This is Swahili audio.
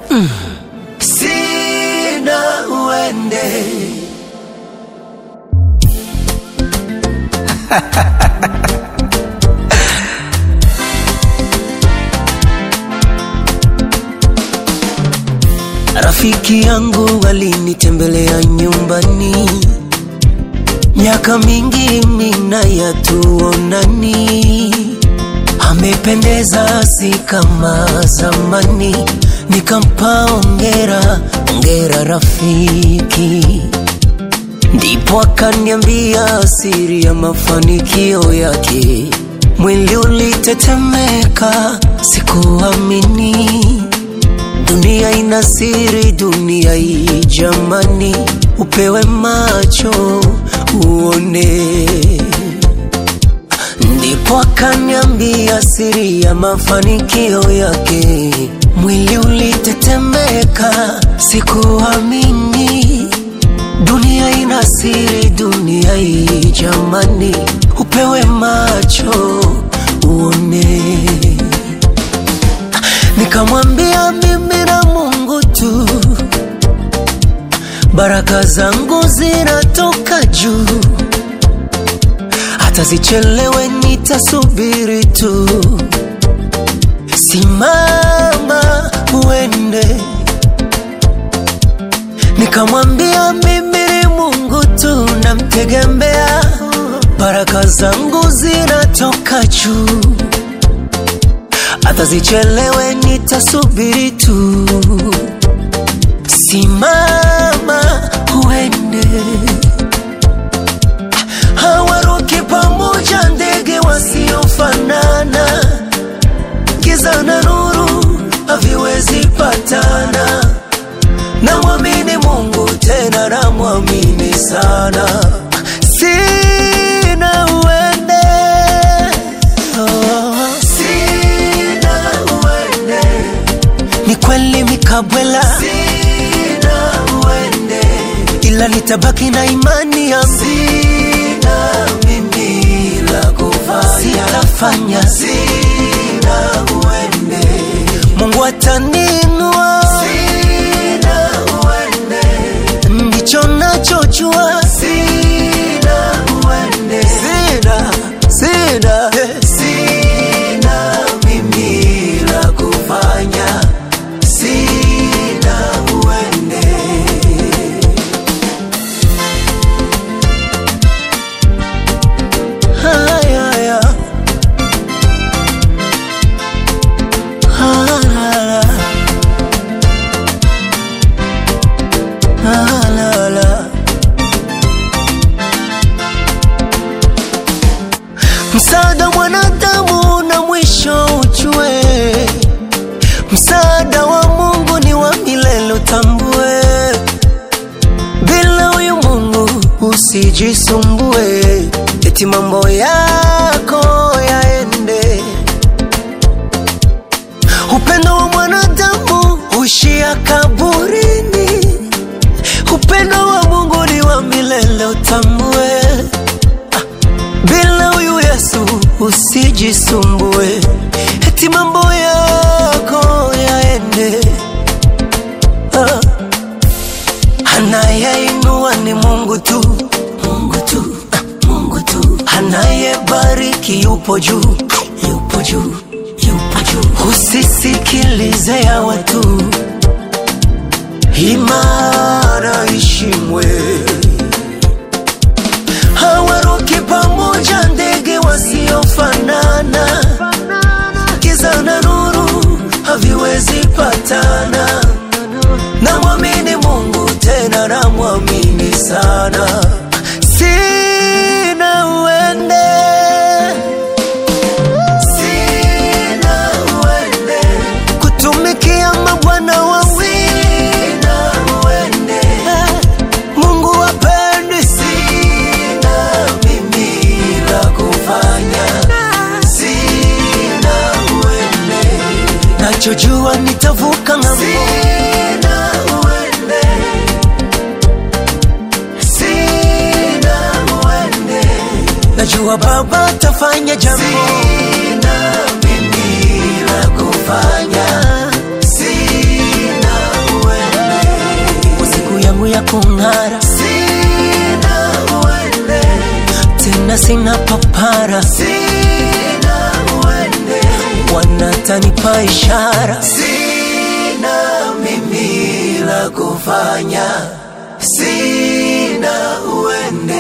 Sina uende. Rafiki yangu alinitembelea nyumbani, miaka mingi mina ya tuonani. Amependeza si kama zamani, nikampa ongera, ongera rafiki. Ndipo akaniambia siri ya mafanikio yake. Mwili ulitetemeka, sikuamini. Dunia ina siri, dunia hii jamani, upewe macho uone. Ndipo akaniambia siri ya mafanikio yake. Mwili ulitetemeka, sikuamini. Dunia ina siri, dunia hii jamani, upewe macho uone. Nikamwambia mimi na Mungu tu, baraka zangu zinatoka juu. Hata zichelewe nitasubiri tu. Simama uende. Nikamwambia mimi ni Mungu tu namtegemea, baraka zangu zinatoka juu. Hata zichelewe nitasubiri tu. Simama uende. Hawaruki pamoja ndege wasiofanana, giza na nuru haviwezi patana. Namwamini Mungu tena namwamini sana. Sina uende. Sina uende. Ni kweli mikabwela. Sina uende. Ila nitabaki na imani yangu. Sina mimi la kufanya. Sitafanya. Sina uende. Mungu ataninua. Sina uende. Ndicho nachojua. Sina uende. Sina. Sina mimi la kufanya. Sina uende. Haya. Msaada mwanadamu na mwisho ujue. Msaada wa Mungu ni wa milele utambue. Bila huyu Mungu usijisumbue, eti mambo yako yaende. Upendo wa mwanadamu huishia kaburini. Upendo wa Mungu ni wa milele utambue. Bila huyu Yesu usijisumbue, eti mambo yako yaende. Anayeinua ni Mungu tu, Mungu tu, Mungu tu. Anayebariki yupo juu, yupo juu, yupo juu. Usisikilize ya watu, imara ishimwe. Hawaruki pamoja ndege wasiofanana, giza na nuru haviwezi patana. Namwamini Mungu tena namwamini sana. Sina uende. Sina uende. Kutumikia mabwana wawili. Sina uende. Mungu hapendi. Sina mimi la kufanya. Sina uende. Nachojua nitavuka ng'ambo. Sina uende. Sina uende. Najua Baba tafanya jambo. Sina mimi la kufanya. Sina yangu ya kung'ara. Sina uende, tena sina papara. Sina uende, wanatanipa ishara. Sina mimi la kufanya. Sina uende.